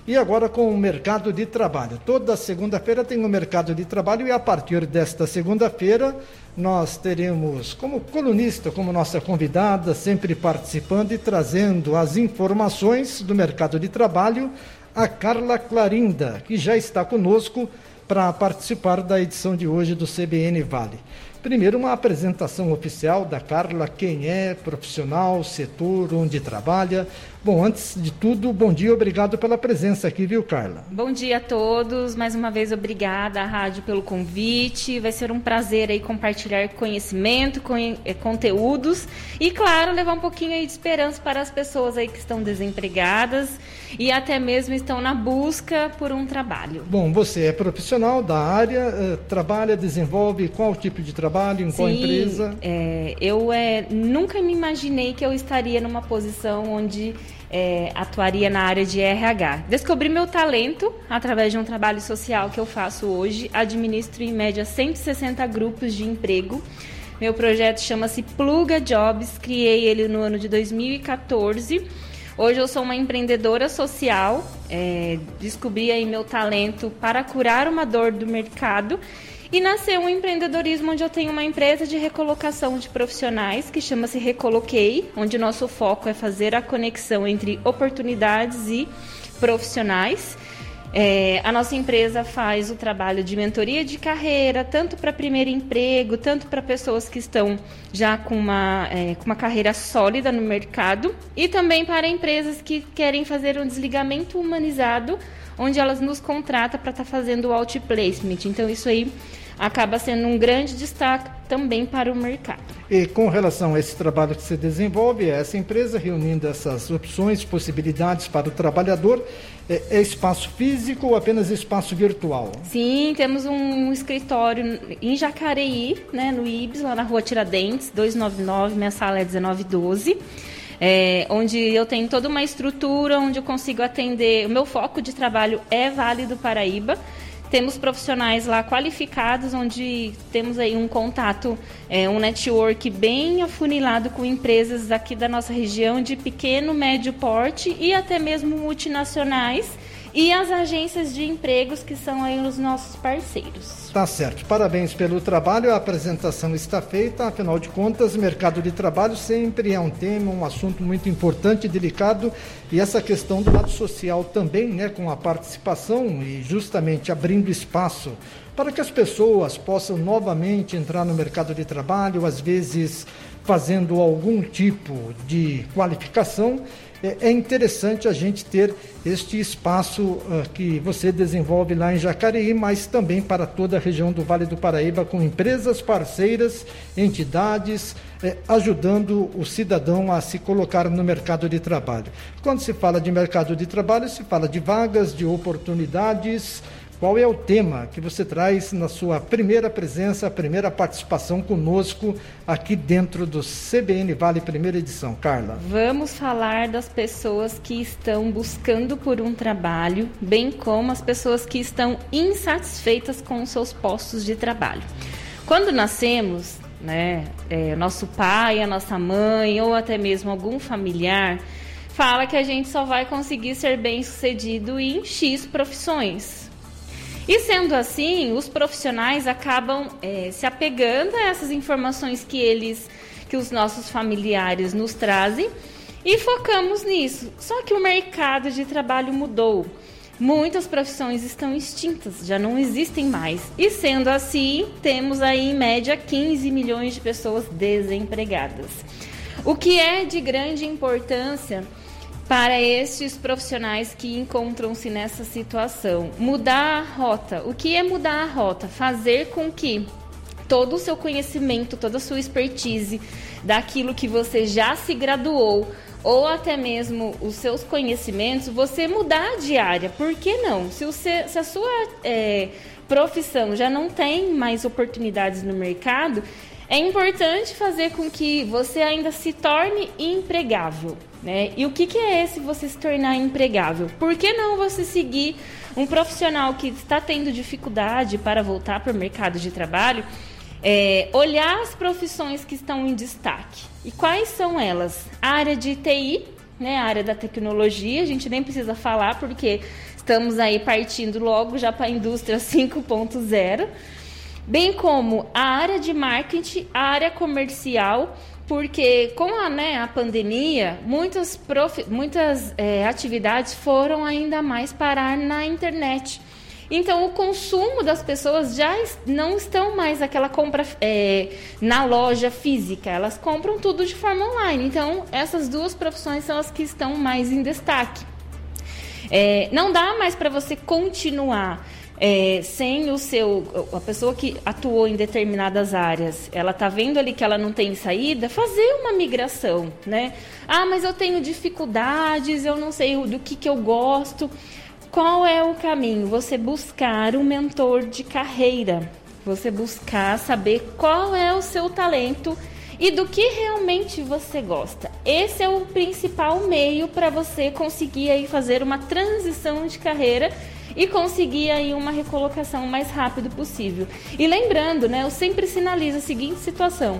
E agora com o mercado de trabalho. Toda segunda-feira tem o mercado de trabalho e a partir desta segunda-feira nós teremos como colunista, como nossa convidada, sempre participando e trazendo as informações do mercado de trabalho, a Carla Clarinda, que já está conosco para participar da edição de hoje do CBN Vale. Primeiro, uma apresentação oficial da Carla, quem é, profissional, setor, onde trabalha. Bom, antes de tudo, bom dia, obrigado pela presença aqui, viu, Carla? Bom dia a todos, mais uma vez obrigada à rádio pelo convite, vai ser um prazer aí compartilhar conhecimento, conteúdos e, claro, levar um pouquinho aí de esperança para as pessoas aí que estão desempregadas e até mesmo estão na busca por um trabalho. Bom, você é profissional da área, trabalha, desenvolve qual tipo de trabalho, em qual empresa? Eu nunca me imaginei que eu estaria numa posição onde atuaria na área de RH. Descobri meu talento através de um trabalho social que eu faço hoje. Administro em média 160 grupos de emprego. Meu projeto chama-se Pluga Jobs. Criei ele no ano de 2014. Hoje eu sou uma empreendedora social. Descobri aí meu talento para curar uma dor do mercado. E nasceu um empreendedorismo onde eu tenho uma empresa de recolocação de profissionais que chama-se Recoloquei, onde o nosso foco é fazer a conexão entre oportunidades e profissionais. A nossa empresa faz o trabalho de mentoria de carreira, tanto para primeiro emprego, tanto para pessoas que estão já com uma carreira sólida no mercado e também para empresas que querem fazer um desligamento humanizado, onde elas nos contratam para estar fazendo o outplacement. Então, isso aí acaba sendo um grande destaque também para o mercado. E com relação a esse trabalho que você desenvolve, essa empresa reunindo essas opções, possibilidades para o trabalhador, é espaço físico ou apenas espaço virtual? Sim, temos um escritório em Jacareí, né, no IBS, lá na rua Tiradentes, 299, minha sala é 1912. Onde eu tenho toda uma estrutura, onde eu consigo atender. O meu foco de trabalho é Vale do Paraíba. Temos profissionais lá qualificados, onde temos aí um contato, um network bem afunilado com empresas aqui da nossa região de pequeno, médio porte e até mesmo multinacionais e as agências de empregos que são aí os nossos parceiros. Tá certo, parabéns pelo trabalho, a apresentação está feita, afinal de contas, mercado de trabalho sempre é um tema, um assunto muito importante e delicado, e essa questão do lado social também, né, com a participação e justamente abrindo espaço para que as pessoas possam novamente entrar no mercado de trabalho, às vezes fazendo algum tipo de qualificação. É interessante a gente ter este espaço que você desenvolve lá em Jacareí, mas também para toda a região do Vale do Paraíba, com empresas parceiras, entidades, ajudando o cidadão a se colocar no mercado de trabalho. Quando se fala de mercado de trabalho, se fala de vagas, de oportunidades. Qual é o tema que você traz na sua primeira presença, primeira participação conosco aqui dentro do CBN Vale Primeira Edição, Carla? Vamos falar das pessoas que estão buscando por um trabalho, bem como as pessoas que estão insatisfeitas com os seus postos de trabalho. Quando nascemos, né, nosso pai, a nossa mãe ou até mesmo algum familiar fala que a gente só vai conseguir ser bem-sucedido em X profissões. E sendo assim, os profissionais acabam se apegando a essas informações que os nossos familiares nos trazem e focamos nisso. Só que o mercado de trabalho mudou. Muitas profissões estão extintas, já não existem mais. E sendo assim, temos aí em média 15 milhões de pessoas desempregadas. O que é de grande importância para estes profissionais que encontram-se nessa situação? Mudar a rota. O que é mudar a rota? Fazer com que todo o seu conhecimento, toda a sua expertise, daquilo que você já se graduou, ou até mesmo os seus conhecimentos, você mudar de área. Por que não? Se a sua profissão já não tem mais oportunidades no mercado, é importante fazer com que você ainda se torne empregável, né? E o que é esse você se tornar empregável? Por que não você seguir um profissional que está tendo dificuldade para voltar para o mercado de trabalho, olhar as profissões que estão em destaque? E quais são elas? A área de TI, né? A área da tecnologia, a gente nem precisa falar porque Estamos aí partindo logo já para a indústria 5.0, bem como a área de marketing, a área comercial, porque com a pandemia, muitas atividades foram ainda mais parar na internet. Então, o consumo das pessoas já não estão mais aquela compra na loja física, elas compram tudo de forma online. Então, essas duas profissões são as que estão mais em destaque. Não dá mais para você continuar sem a pessoa que atuou em determinadas áreas, ela está vendo ali que ela não tem saída, fazer uma migração, né? Ah, mas eu tenho dificuldades, eu não sei do que eu gosto. Qual é o caminho? Você buscar um mentor de carreira, você buscar saber qual é o seu talento e do que realmente você gosta. Esse é o principal meio para você conseguir aí fazer uma transição de carreira e conseguir aí uma recolocação o mais rápido possível. E lembrando, eu sempre sinalizo a seguinte situação: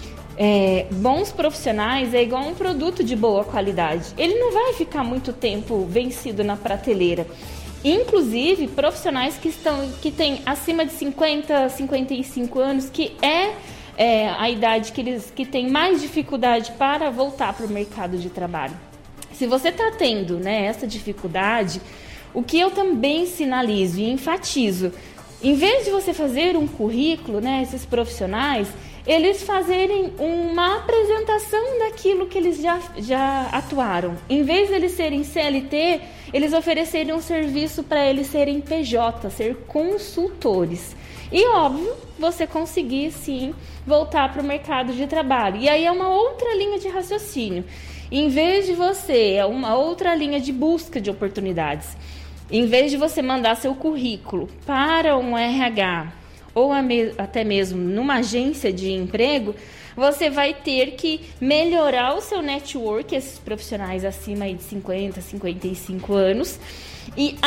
bons profissionais é igual a um produto de boa qualidade. Ele não vai ficar muito tempo vencido na prateleira. Inclusive, profissionais que têm acima de 50, 55 anos, que é a idade que tem mais dificuldade para voltar para o mercado de trabalho. Se você está tendo essa dificuldade, o que eu também sinalizo e enfatizo, em vez de você fazer um currículo, esses profissionais, eles fazerem uma apresentação daquilo que eles já atuaram. Em vez de eles serem CLT, eles oferecerem um serviço para eles serem PJ, ser consultores. E, óbvio, você conseguir, sim, voltar para o mercado de trabalho. E aí é uma outra linha de raciocínio. Em vez de é uma outra linha de busca de oportunidades. Em vez de você mandar seu currículo para um RH ou até mesmo numa agência de emprego, você vai ter que melhorar o seu network, esses profissionais acima aí de 50, 55 anos, e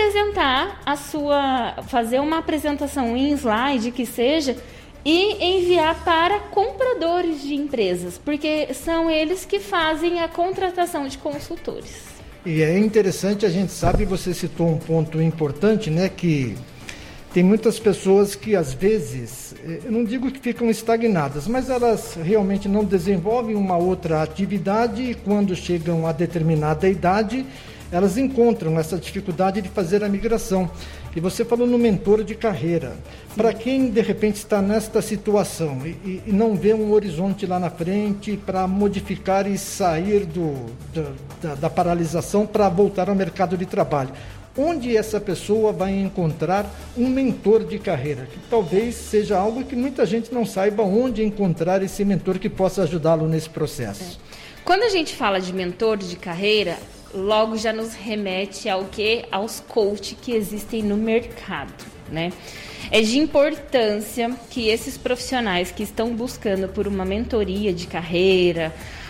fazer uma apresentação em slide que seja, e enviar para compradores de empresas, porque são eles que fazem a contratação de consultores. E é interessante, a gente sabe, você citou um ponto importante, que tem muitas pessoas que, às vezes, eu não digo que ficam estagnadas, mas elas realmente não desenvolvem uma outra atividade e, quando chegam a determinada idade, elas encontram essa dificuldade de fazer a migração. E você falou no mentor de carreira. Para quem, de repente, está nesta situação e não vê um horizonte lá na frente para modificar e sair da paralisação para voltar ao mercado de trabalho, onde essa pessoa vai encontrar um mentor de carreira? Que talvez seja algo que muita gente não saiba onde encontrar esse mentor que possa ajudá-lo nesse processo. Quando a gente fala de mentor de carreira, logo já nos remete aos coaches que existem no mercado, É de importância que esses profissionais que estão buscando por uma mentoria de carreira,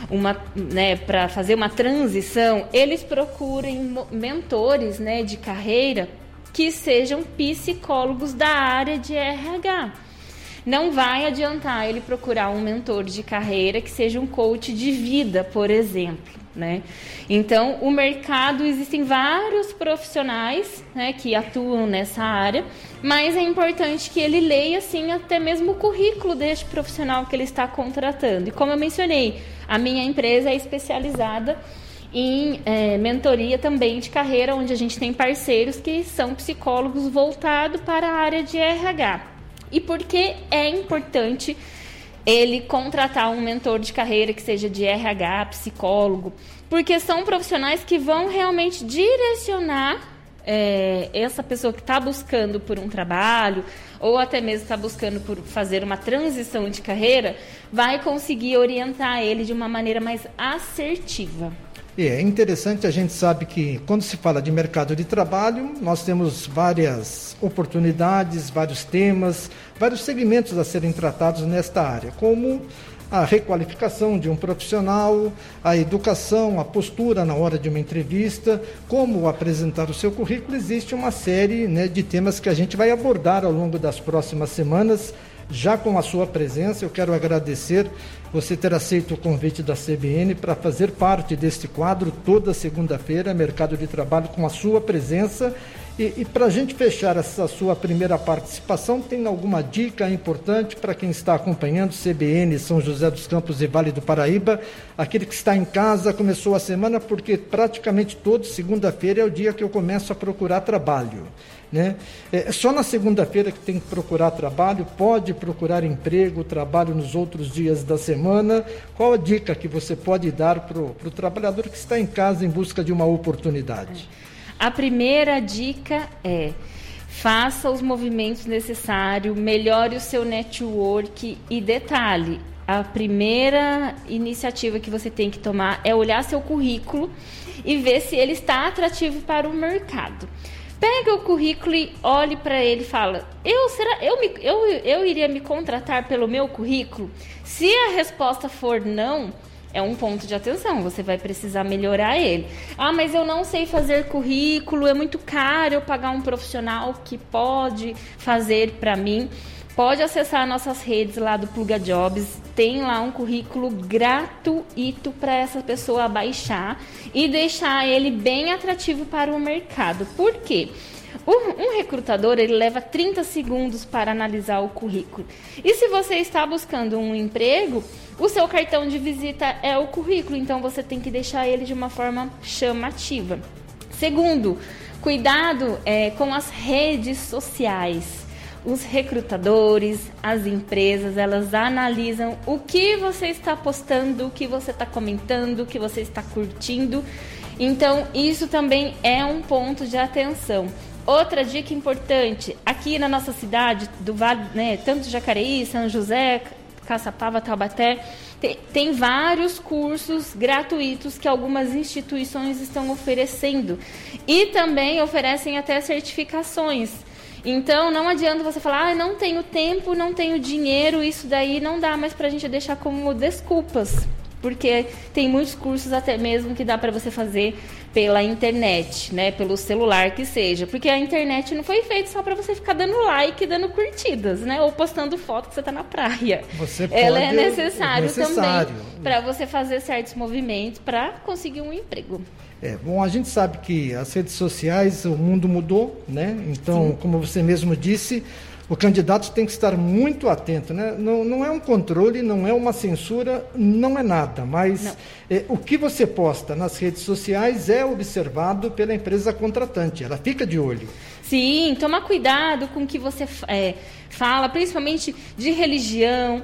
para fazer uma transição, eles procurem mentores, de carreira que sejam psicólogos da área de RH. Não vai adiantar ele procurar um mentor de carreira que seja um coach de vida, por exemplo. Então, o mercado, existem vários profissionais que atuam nessa área, mas é importante que ele leia, assim, até mesmo o currículo deste profissional que ele está contratando. E como eu mencionei, a minha empresa é especializada em mentoria também de carreira, onde a gente tem parceiros que são psicólogos voltados para a área de RH. E por que é importante ele contratar um mentor de carreira que seja de RH, psicólogo? Porque são profissionais que vão realmente direcionar essa pessoa que está buscando por um trabalho ou até mesmo está buscando por fazer uma transição de carreira, vai conseguir orientar ele de uma maneira mais assertiva. É interessante, a gente sabe que quando se fala de mercado de trabalho, nós temos várias oportunidades, vários temas, vários segmentos a serem tratados nesta área, como a requalificação de um profissional, a educação, a postura na hora de uma entrevista, como apresentar o seu currículo. Existe uma série de temas que a gente vai abordar ao longo das próximas semanas já com a sua presença. Eu quero agradecer você ter aceito o convite da CBN para fazer parte deste quadro toda segunda-feira, Mercado de Trabalho, com a sua presença. E para a gente fechar essa sua primeira participação, tem alguma dica importante para quem está acompanhando CBN São José dos Campos e Vale do Paraíba, aquele que está em casa, começou a semana, porque praticamente todo segunda-feira é o dia que eu começo a procurar trabalho, né? Só na segunda-feira que tem que procurar trabalho, pode procurar emprego, trabalho nos outros dias da semana. Qual a dica que você pode dar para o trabalhador que está em casa em busca de uma oportunidade? A primeira dica é: faça os movimentos necessários, melhore o seu network e detalhe, a primeira iniciativa que você tem que tomar é olhar seu currículo e ver se ele está atrativo para o mercado. Pega o currículo e olhe para ele e fala: eu iria me contratar pelo meu currículo? Se a resposta for não, é um ponto de atenção, você vai precisar melhorar ele. Ah, mas eu não sei fazer currículo, é muito caro eu pagar um profissional que pode fazer para mim. Pode acessar nossas redes lá do Pluga Jobs, tem lá um currículo gratuito para essa pessoa baixar e deixar ele bem atrativo para o mercado. Por quê? Um recrutador, ele leva 30 segundos para analisar o currículo. E se você está buscando um emprego, o seu cartão de visita é o currículo, então você tem que deixar ele de uma forma chamativa. Segundo, cuidado com as redes sociais. Os recrutadores, as empresas, elas analisam o que você está postando, o que você está comentando, o que você está curtindo. Então, isso também é um ponto de atenção. Outra dica importante, aqui na nossa cidade, do Vale, né, tanto Jacareí, São José, Caçapava, Taubaté, tem vários cursos gratuitos que algumas instituições estão oferecendo. E também oferecem até certificações. Então, não adianta você falar: não tenho tempo, não tenho dinheiro, isso daí não dá mais para a gente deixar como desculpas. Porque tem muitos cursos até mesmo que dá para você fazer pela internet, né? Pelo celular que seja. Porque a internet não foi feita só para você ficar dando like, dando curtidas, né? Ou postando foto que você está na praia. Ela é necessário também para você fazer certos movimentos para conseguir um emprego. Bom, a gente sabe que as redes sociais, o mundo mudou, né? Então, sim, como você mesmo disse, o candidato tem que estar muito atento, né? Não é um controle, não é uma censura, não é nada, mas o que você posta nas redes sociais é observado pela empresa contratante, ela fica de olho. Sim, toma cuidado com o que você fala, principalmente de religião,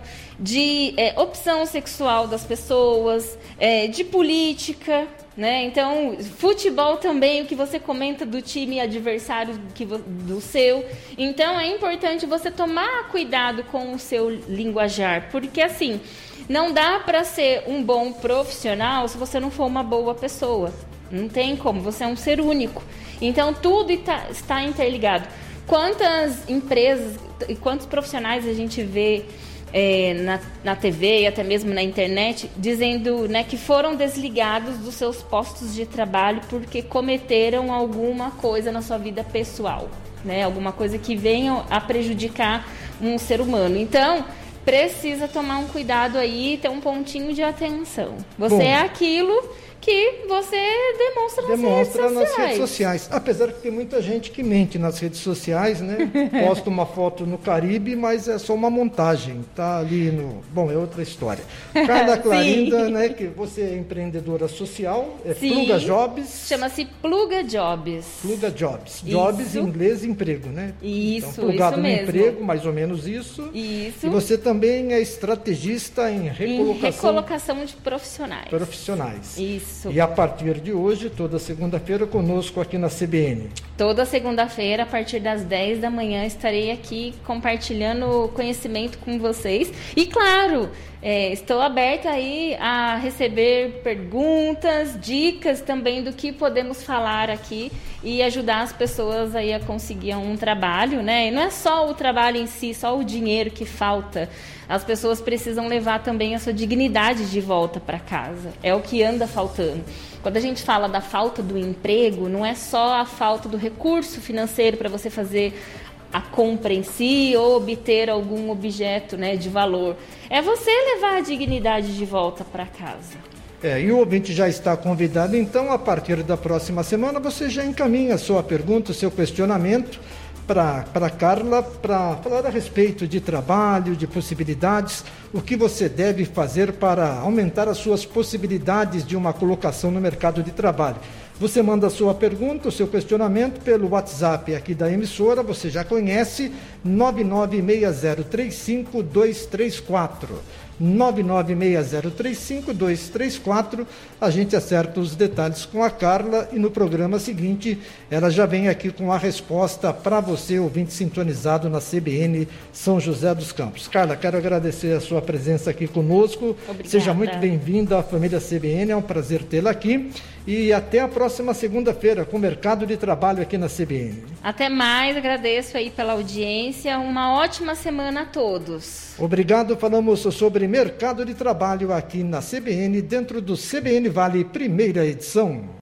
de opção sexual das pessoas, de política, né? Então, futebol também, o que você comenta do time adversário do seu. Então, é importante você tomar cuidado com o seu linguajar, porque assim, não dá para ser um bom profissional se você não for uma boa pessoa. Não tem como, você é um ser único. Então, tudo está interligado. Quantas empresas e quantos profissionais a gente vê na TV e até mesmo na internet dizendo, né, que foram desligados dos seus postos de trabalho porque cometeram alguma coisa na sua vida pessoal, né, alguma coisa que venha a prejudicar um ser humano. Então, precisa tomar um cuidado aí, ter um pontinho de atenção. Você é aquilo que você demonstra nas redes sociais. Apesar que tem muita gente que mente nas redes sociais, né? Posta uma foto no Caribe, mas é só uma montagem. Tá ali no... Bom, é outra história. Carla Clarinda, né? Que você é empreendedora social, Pluga Jobs. Chama-se Pluga Jobs. Pluga Jobs. Jobs em inglês, emprego, né? Isso, então, plugado isso no mesmo. Emprego, mais ou menos isso. Isso. E você também é estrategista em recolocação de profissionais. Isso. E a partir de hoje, toda segunda-feira, conosco aqui na CBN. Toda segunda-feira, a partir das 10 da manhã, estarei aqui compartilhando conhecimento com vocês. E, claro, estou aberta aí a receber perguntas, dicas também do que podemos falar aqui e ajudar as pessoas aí a conseguir um trabalho, né? E não é só o trabalho em si, só o dinheiro que falta. As pessoas precisam levar também a sua dignidade de volta para casa. É o que anda faltando. Quando a gente fala da falta do emprego, não é só a falta do recurso financeiro para você fazer a compra em si ou obter algum objeto, né, de valor. É você levar a dignidade de volta para casa. E o ouvinte já está convidado, então, a partir da próxima semana, você já encaminha a sua pergunta, o seu questionamento para Carla, para falar a respeito de trabalho, de possibilidades, o que você deve fazer para aumentar as suas possibilidades de uma colocação no mercado de trabalho. Você manda a sua pergunta, o seu questionamento pelo WhatsApp aqui da emissora, você já conhece, 996035-234. 996035-234. A gente acerta os detalhes com a Carla e no programa seguinte ela já vem aqui com a resposta para você, ouvinte sintonizado na CBN São José dos Campos. Carla, quero agradecer a sua presença aqui conosco. Obrigada. Seja muito bem-vinda à família CBN, é um prazer tê-la aqui. E até a próxima segunda-feira com o Mercado de Trabalho aqui na CBN. Até mais, agradeço aí pela audiência, uma ótima semana a todos. Obrigado, falamos sobre Mercado de Trabalho aqui na CBN, dentro do CBN Vale, primeira edição.